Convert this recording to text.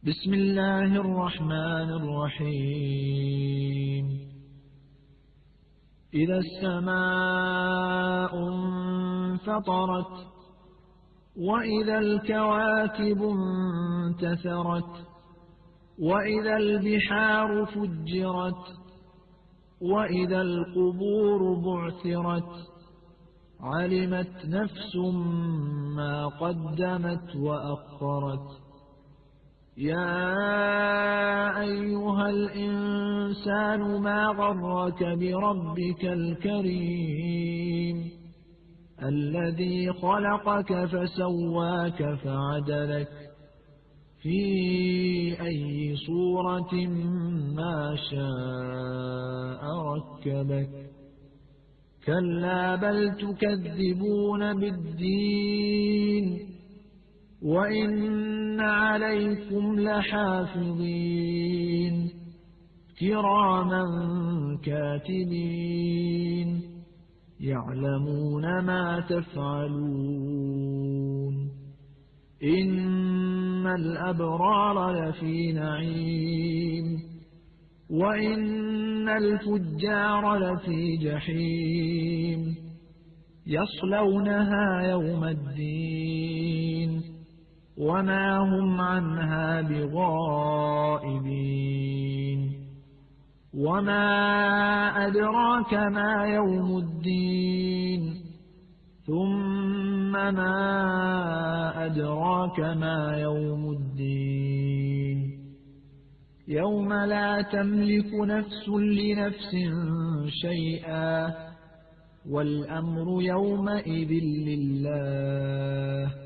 بسم الله الرحمن الرحيم. إذا السماء انفطرت وإذا الكواكب انتثرت وإذا البحار فجرت وإذا القبور بعثرت علمت نفس ما قدمت وأخرت. يا أيها الإنسان ما غرك بربك الكريم الذي خلقك فسواك فعدلك في أي صورة ما شاء ركبك. كلا بل تكذبون بالدين وإن عليكم لحافظين كراما كاتبين يعلمون ما تفعلون. إن الأبرار لفي نعيم وإن الفجار لفي جحيم يصلونها يوم الدين وما هم عنها بغائبين. وما أدراك ما يوم الدين ثم ما أدراك ما يوم الدين يوم لا تملك نفس لنفس شيئا والأمر يومئذ لله